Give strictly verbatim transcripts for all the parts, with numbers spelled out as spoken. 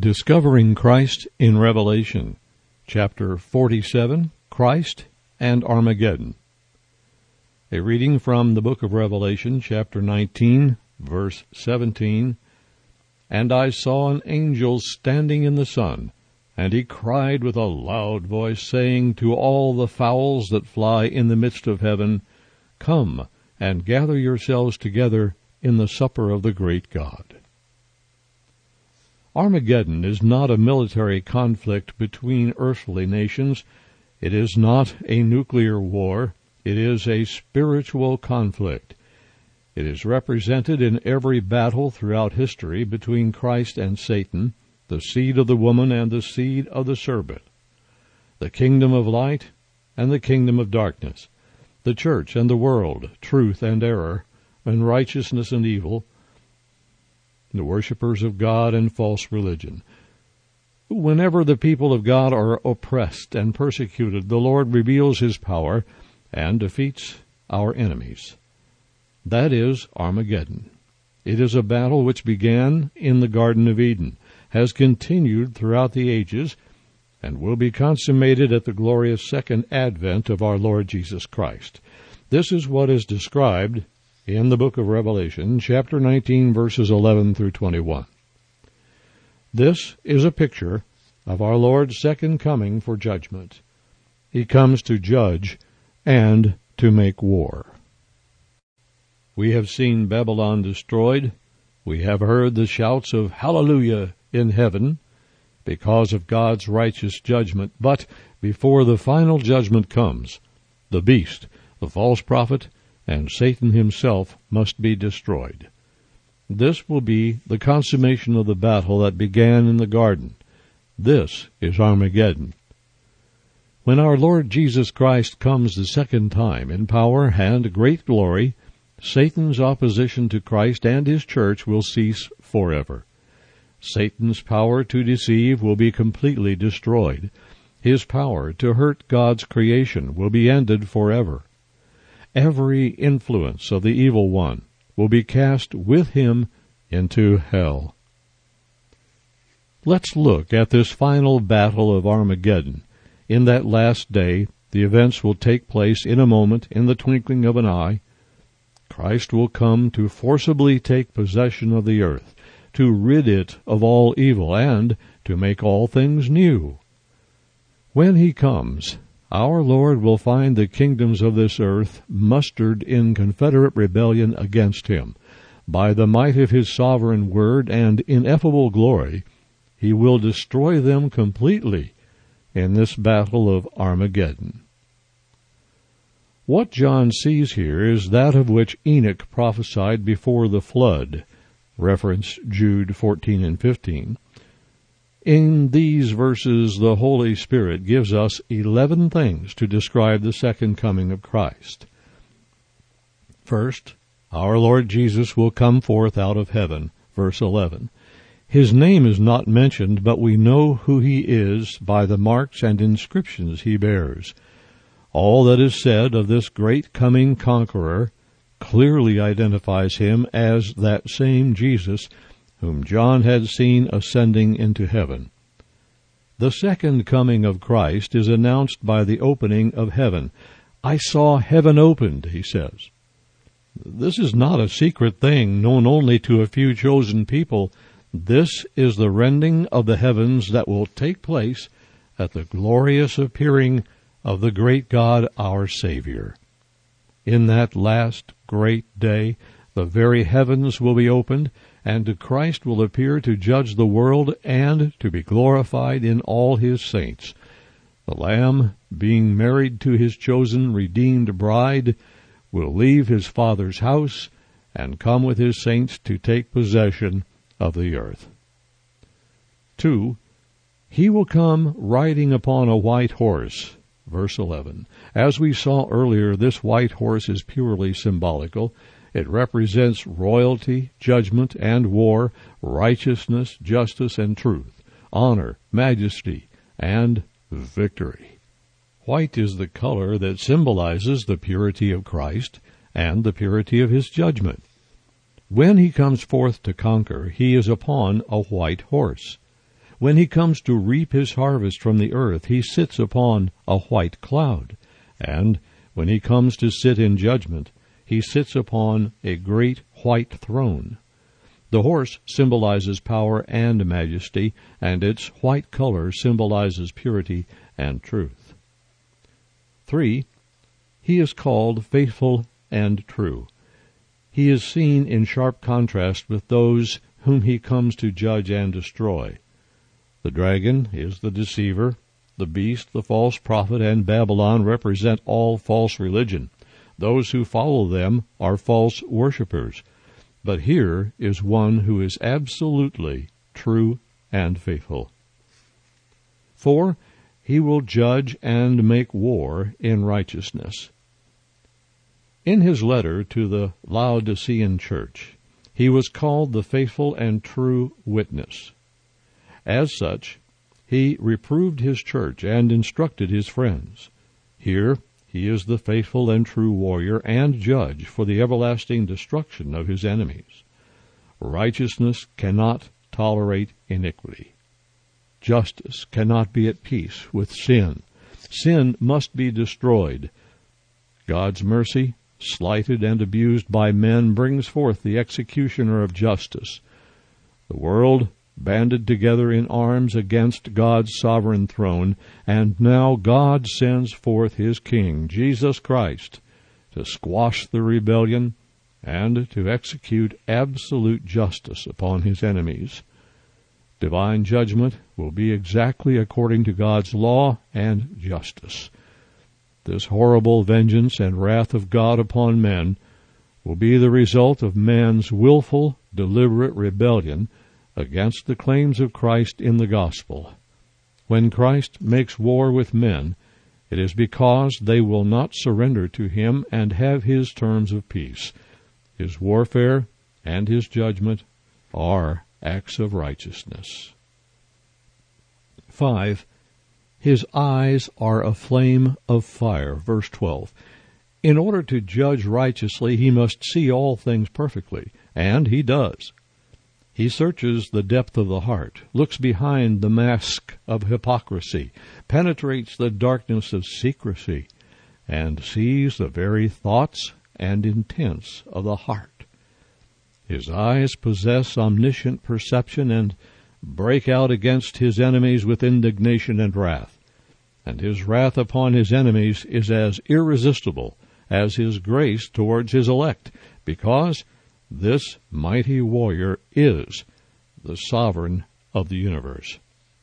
Discovering Christ in Revelation, Chapter forty-seven, Christ and Armageddon. A reading from the book of Revelation, chapter nineteen, verse seventeen. And I saw an angel standing in the sun, and he cried with a loud voice, saying to all the fowls that fly in the midst of heaven, Come and gather yourselves together in the supper of the great God. Armageddon is not a military conflict between earthly nations. It is not a nuclear war. It is a spiritual conflict. It is represented in every battle throughout history between Christ and Satan, the seed of the woman and the seed of the serpent, the kingdom of light and the kingdom of darkness, the church and the world, truth and error, and righteousness and evil, the worshippers of God and false religion. Whenever the people of God are oppressed and persecuted, the Lord reveals his power and defeats our enemies. That is Armageddon. It is a battle which began in the Garden of Eden, has continued throughout the ages, and will be consummated at the glorious second advent of our Lord Jesus Christ. This is what is described in the book of Revelation, chapter nineteen, verses eleven through twenty-one. This is a picture of our Lord's second coming for judgment. He comes to judge and to make war. We have seen Babylon destroyed. We have heard the shouts of hallelujah in heaven because of God's righteous judgment. But before the final judgment comes, the beast, the false prophet, and Satan himself must be destroyed. This will be the consummation of the battle that began in the garden. This is Armageddon. When our Lord Jesus Christ comes the second time in power and great glory, Satan's opposition to Christ and his church will cease forever. Satan's power to deceive will be completely destroyed. His power to hurt God's creation will be ended forever. Every influence of the evil one will be cast with him into hell. Let's look at this final battle of Armageddon. In that last day, the events will take place in a moment, in the twinkling of an eye. Christ will come to forcibly take possession of the earth, to rid it of all evil, and to make all things new. When he comes, our Lord will find the kingdoms of this earth mustered in confederate rebellion against him. By the might of his sovereign word and ineffable glory, he will destroy them completely in this battle of Armageddon. What John sees here is that of which Enoch prophesied before the flood. Reference Jude fourteen and fifteen. In these verses, the Holy Spirit gives us eleven things to describe the second coming of Christ. First, our Lord Jesus will come forth out of heaven. Verse eleven. His name is not mentioned, but we know who he is by the marks and inscriptions he bears. All that is said of this great coming conqueror clearly identifies him as that same Jesus whom John had seen ascending into heaven. The second coming of Christ is announced by the opening of heaven. I saw heaven opened, he says. This is not a secret thing known only to a few chosen people. This is the rending of the heavens that will take place at the glorious appearing of the great God, our Savior. In that last great day, the very heavens will be opened, and Christ will appear to judge the world and to be glorified in all his saints. The Lamb, being married to his chosen, redeemed bride, will leave his Father's house and come with his saints to take possession of the earth. Two, he will come riding upon a white horse. Verse eleven. As we saw earlier, this white horse is purely symbolical. It represents royalty, judgment, and war, righteousness, justice, and truth, honor, majesty, and victory. White is the color that symbolizes the purity of Christ and the purity of his judgment. When he comes forth to conquer, he is upon a white horse. When he comes to reap his harvest from the earth, he sits upon a white cloud. And when he comes to sit in judgment, he sits upon a great white throne. The horse symbolizes power and majesty, and its white color symbolizes purity and truth. Three, he is called faithful and true. He is seen in sharp contrast with those whom he comes to judge and destroy. The dragon is the deceiver. The beast, the false prophet, and Babylon represent all false religion. Those who follow them are false worshippers. But here is one who is absolutely true and faithful. Four, he will judge and make war in righteousness. In his letter to the Laodicean church, he was called the faithful and true witness. As such, he reproved his church and instructed his friends. Here, he is the faithful and true warrior and judge for the everlasting destruction of his enemies. Righteousness cannot tolerate iniquity. Justice cannot be at peace with sin. Sin must be destroyed. God's mercy, slighted and abused by men, brings forth the executioner of justice. The world banded together in arms against God's sovereign throne, and now God sends forth his King, Jesus Christ, to squash the rebellion and to execute absolute justice upon his enemies. Divine judgment will be exactly according to God's law and justice. This horrible vengeance and wrath of God upon men will be the result of man's willful, deliberate rebellion against the claims of Christ in the gospel. When Christ makes war with men, it is because they will not surrender to him and have his terms of peace. His warfare and his judgment are acts of righteousness. Five, his eyes are a flame of fire. Verse twelve. In order to judge righteously, he must see all things perfectly, and he does. He searches the depth of the heart, looks behind the mask of hypocrisy, penetrates the darkness of secrecy, and sees the very thoughts and intents of the heart. His eyes possess omniscient perception and break out against his enemies with indignation and wrath. And his wrath upon his enemies is as irresistible as his grace towards his elect, because this mighty warrior is the sovereign of the universe.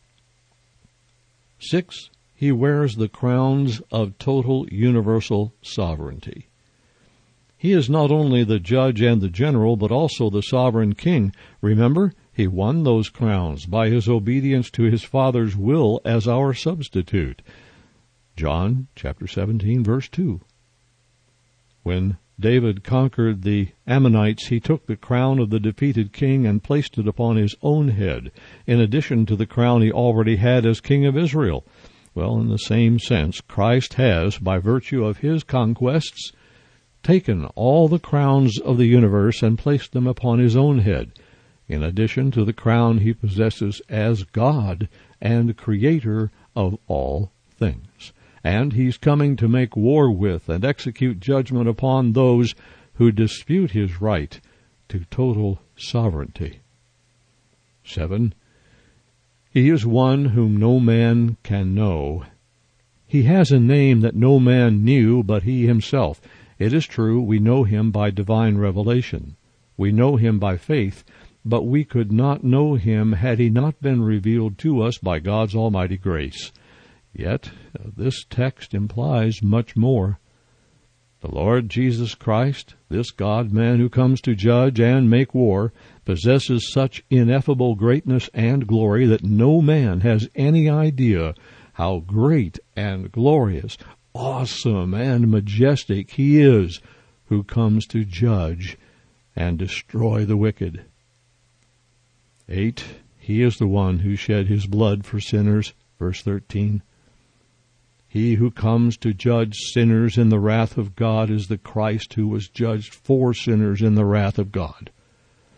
Six, he wears the crowns of total universal sovereignty. He is not only the judge and the general, but also the sovereign king. Remember, he won those crowns by his obedience to his Father's will as our substitute. John chapter seventeen, verse two. When David conquered the Ammonites, he took the crown of the defeated king and placed it upon his own head, in addition to the crown he already had as king of Israel. Well, in the same sense, Christ has, by virtue of his conquests, taken all the crowns of the universe and placed them upon his own head, in addition to the crown he possesses as God and creator of all things. And he's coming to make war with and execute judgment upon those who dispute his right to total sovereignty. Seven, he is one whom no man can know. He has a name that no man knew but he himself. It is true, we know him by divine revelation. We know him by faith, but we could not know him had he not been revealed to us by God's almighty grace. Yet, this text implies much more. The Lord Jesus Christ, this God-man who comes to judge and make war, possesses such ineffable greatness and glory that no man has any idea how great and glorious, awesome and majestic he is who comes to judge and destroy the wicked. Eight, he is the one who shed his blood for sinners. Verse thirteen. He who comes to judge sinners in the wrath of God is the Christ who was judged for sinners in the wrath of God.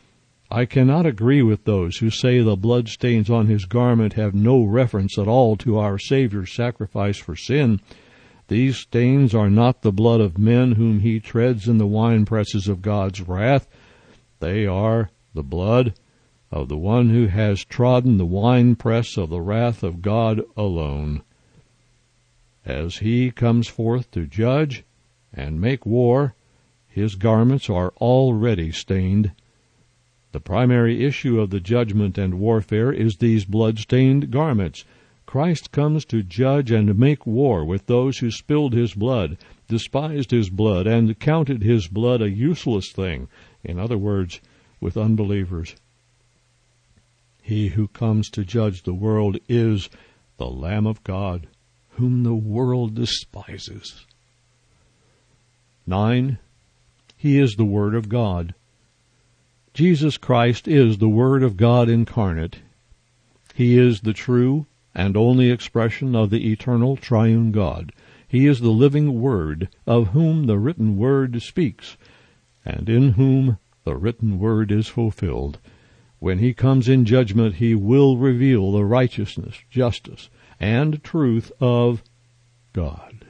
I cannot agree with those who say the bloodstains on his garment have no reference at all to our Savior's sacrifice for sin. These stains are not the blood of men whom he treads in the winepresses of God's wrath. They are the blood of the one who has trodden the winepress of the wrath of God alone. As he comes forth to judge and make war, his garments are already stained. The primary issue of the judgment and warfare is these blood-stained garments. Christ comes to judge and make war with those who spilled his blood, despised his blood, and counted his blood a useless thing. In other words, with unbelievers. He who comes to judge the world is the Lamb of God, whom the world despises. Nine, he is the Word of God. Jesus Christ is the Word of God incarnate. He is the true and only expression of the eternal triune God. He is the living Word, of whom the written Word speaks, and in whom the written Word is fulfilled. When he comes in judgment, he will reveal the righteousness, justice, and truth of God.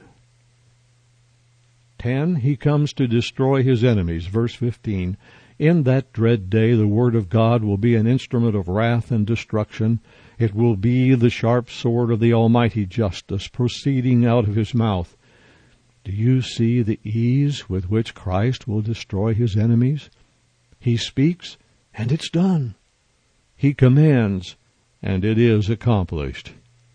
Ten, he comes to destroy his enemies. Verse fifteen, in that dread day the word of God will be an instrument of wrath and destruction. It will be the sharp sword of the Almighty Justice proceeding out of his mouth. Do you see the ease with which Christ will destroy his enemies? He speaks, and it's done. He commands, and it is accomplished.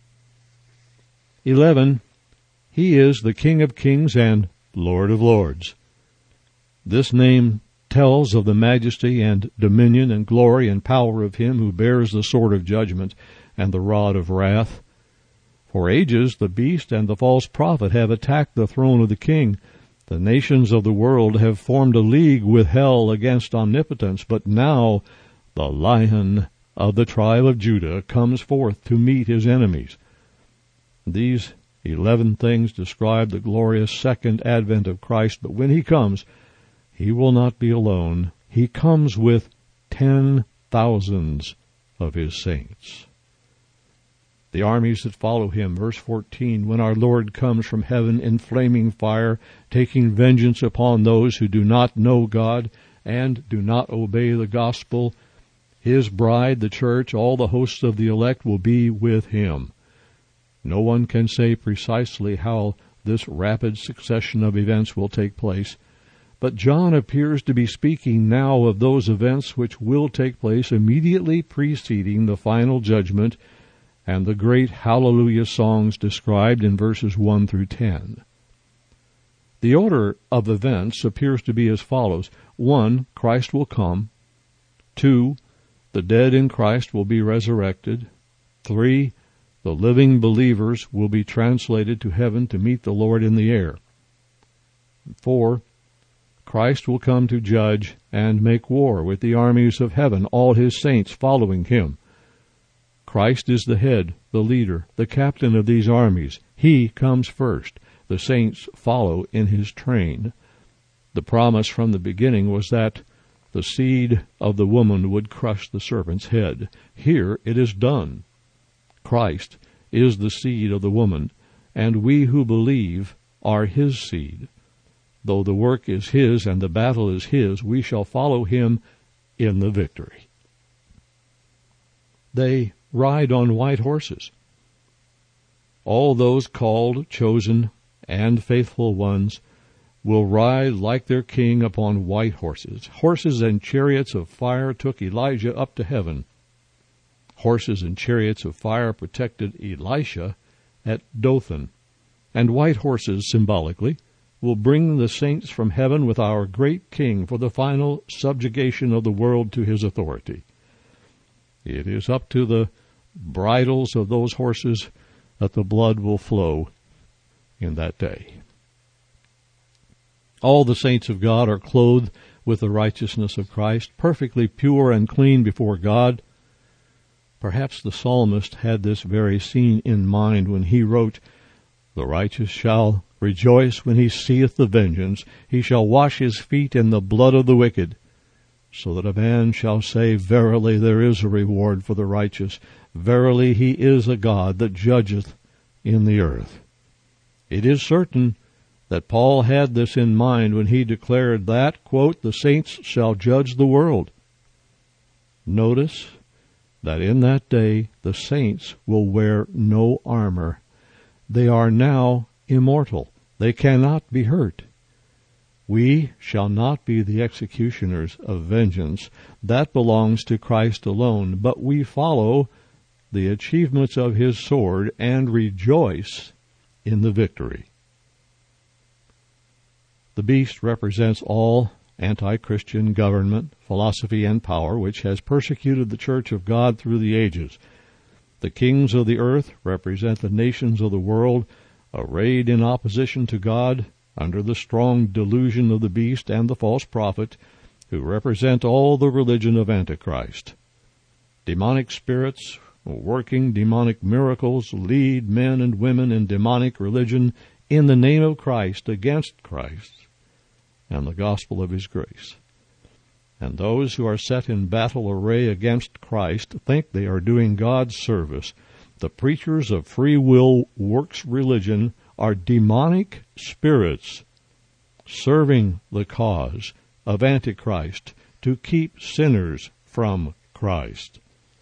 Eleven, he is the King of kings and Lord of lords. This name tells of the majesty and dominion and glory and power of him who bears the sword of judgment and the rod of wrath. For ages the beast and the false prophet have attacked the throne of the king. The nations of the world have formed a league with hell against omnipotence, but now the Lion of the tribe of Judah comes forth to meet his enemies. These eleven things describe the glorious second advent of Christ, but when he comes, he will not be alone. He comes with ten thousands of his saints. The armies that follow him, verse fourteen, when our Lord comes from heaven in flaming fire, taking vengeance upon those who do not know God and do not obey the gospel, his bride, the church, all the hosts of the elect will be with him. No one can say precisely how this rapid succession of events will take place, but John appears to be speaking now of those events which will take place immediately preceding the final judgment and the great hallelujah songs described in verses one through ten. The order of events appears to be as follows. One, Christ will come. Two, the dead in Christ will be resurrected. Three, the living believers will be translated to heaven to meet the Lord in the air. Four, Christ will come to judge and make war with the armies of heaven, all his saints following him. Christ is the head, the leader, the captain of these armies. He comes first. The saints follow in his train. The promise from the beginning was that the seed of the woman would crush the serpent's head. Here it is done. Christ is the seed of the woman, and we who believe are his seed. Though the work is his and the battle is his, we shall follow him in the victory. They ride on white horses. All those called, chosen, and faithful ones will ride like their king upon white horses. Horses and chariots of fire took Elijah up to heaven. Horses and chariots of fire protected Elisha at Dothan. And white horses, symbolically, will bring the saints from heaven with our great King for the final subjugation of the world to his authority. It is up to the bridles of those horses that the blood will flow in that day. All the saints of God are clothed with the righteousness of Christ, perfectly pure and clean before God. Perhaps the psalmist had this very scene in mind when he wrote, "The righteous shall rejoice when he seeth the vengeance. He shall wash his feet in the blood of the wicked." so that a man shall say, Verily there is a reward for the righteous. Verily he is a God that judgeth in the earth. It is certain that Paul had this in mind when he declared that, quote, the saints shall judge the world. Notice that in that day the saints will wear no armor. They are now immortal. They cannot be hurt. We shall not be the executioners of vengeance. That belongs to Christ alone. But we follow the achievements of his sword and rejoice in the victory. The beast represents all anti-Christian government, philosophy, and power which has persecuted the church of God through the ages. The kings of the earth represent the nations of the world arrayed in opposition to God under the strong delusion of the beast and the false prophet, who represent all the religion of Antichrist. Demonic spirits working demonic miracles lead men and women in demonic religion in the name of Christ against Christ and the gospel of his grace. And those who are set in battle array against Christ think they are doing God's service. The preachers of free will works religion are demonic spirits serving the cause of Antichrist to keep sinners from Christ.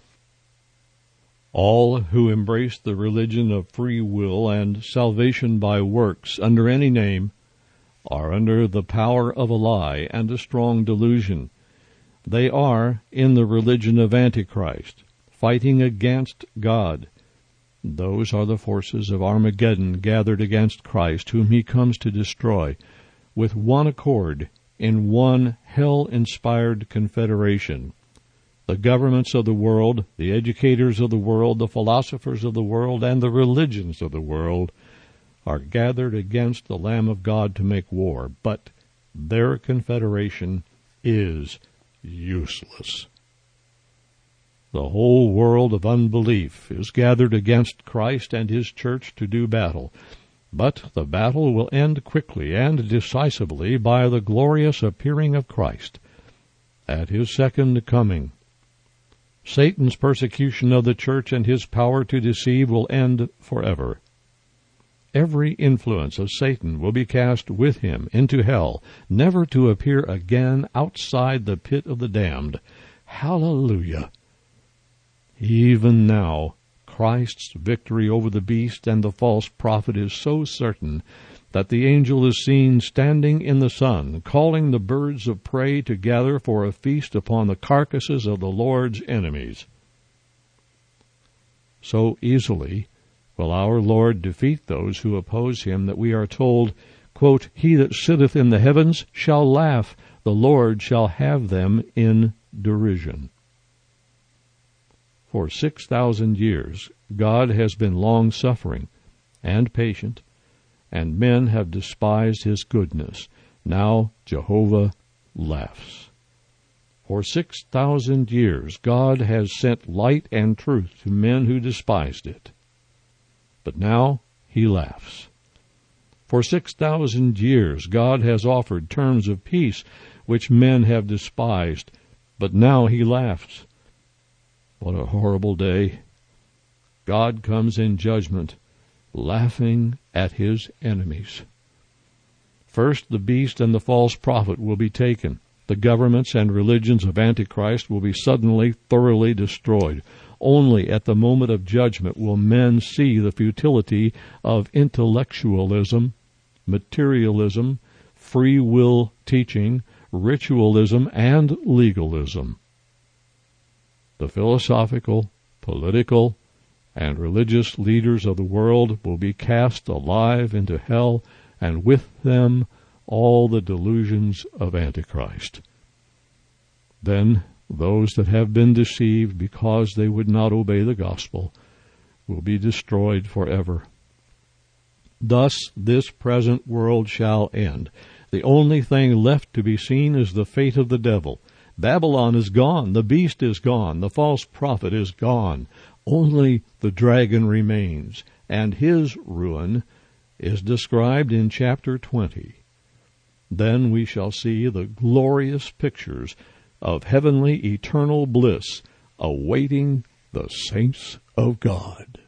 All who embrace the religion of free will and salvation by works under any name are under the power of a lie and a strong delusion. They are in the religion of Antichrist, fighting against God. Those are the forces of Armageddon gathered against Christ, whom he comes to destroy, with one accord, in one hell-inspired confederation. The governments of the world, the educators of the world, the philosophers of the world, and the religions of the world are gathered against the Lamb of God to make war, but their confederation is useless. The whole world of unbelief is gathered against Christ and his church to do battle, but the battle will end quickly and decisively by the glorious appearing of Christ at his second coming. Satan's persecution of the church and his power to deceive will end forever. Every influence of Satan will be cast with him into hell, never to appear again outside the pit of the damned. Hallelujah! Even now, Christ's victory over the beast and the false prophet is so certain that the angel is seen standing in the sun, calling the birds of prey to gather for a feast upon the carcasses of the Lord's enemies. So easily will our Lord defeat those who oppose him that we are told, quote, He that sitteth in the heavens shall laugh, the Lord shall have them in derision. For six thousand years God has been long-suffering and patient, and men have despised his goodness. Now Jehovah laughs. For six thousand years God has sent light and truth to men who despised it. But now he laughs. For six thousand years God has offered terms of peace which men have despised, but now he laughs. What a horrible day. God comes in judgment, laughing at his enemies. First, the beast and the false prophet will be taken. The governments and religions of Antichrist will be suddenly, thoroughly destroyed. Only at the moment of judgment will men see the futility of intellectualism, materialism, free will teaching, ritualism, and legalism. The philosophical, political, and religious leaders of the world will be cast alive into hell, and with them all the delusions of Antichrist. Then those that have been deceived because they would not obey the gospel will be destroyed forever. Thus this present world shall end. The only thing left to be seen is the fate of the devil. Babylon is gone, the beast is gone, the false prophet is gone. Only the dragon remains, and his ruin is described in chapter twenty. Then we shall see the glorious pictures of heavenly eternal bliss awaiting the saints of God.